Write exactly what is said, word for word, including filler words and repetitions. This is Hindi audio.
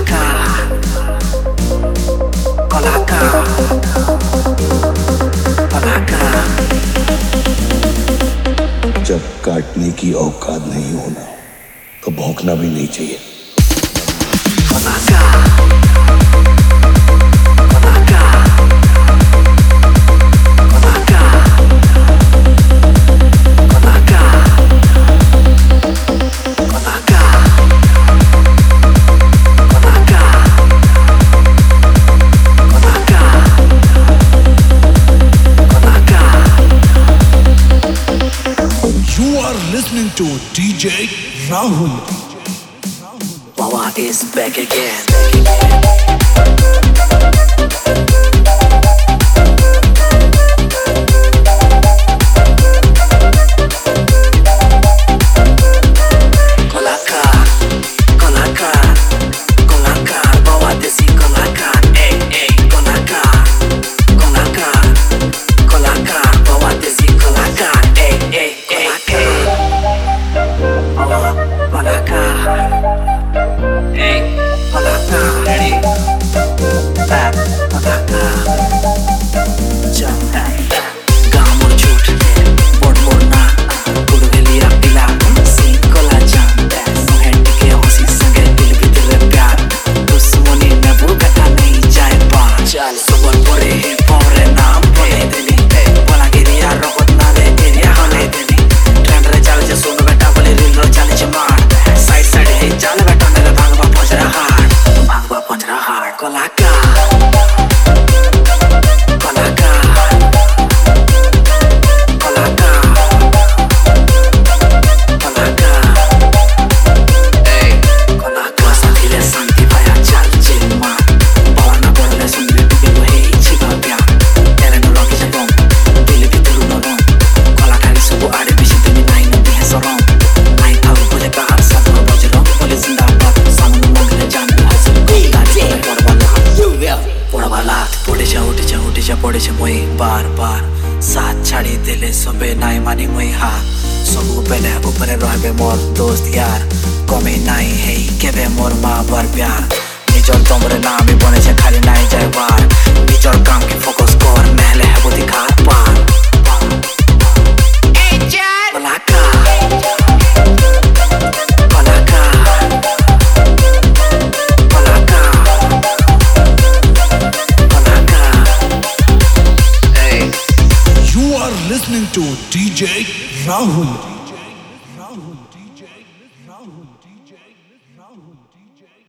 कलाकार कलाकार कलाकार। जब काटने की औकात नहीं होना तो भौंकना भी नहीं चाहिए। कलाकार Listening to D J Rahul. Wawa is back again. बार बार साथ छाड़ी देले सबे नाई मानी मुई हा सबु बेले ऊपर रहबे मोर दोस्त यार कमी नाई है केबे मोर माँ बर प्यार निजर तमरे नाम ही बने छे खाली नाई जाए बार निजर काम के फोकस कर महले है वो दिखा पार Listening to D J Rahul. Rahul, D J Rahul, D J Rahul, D J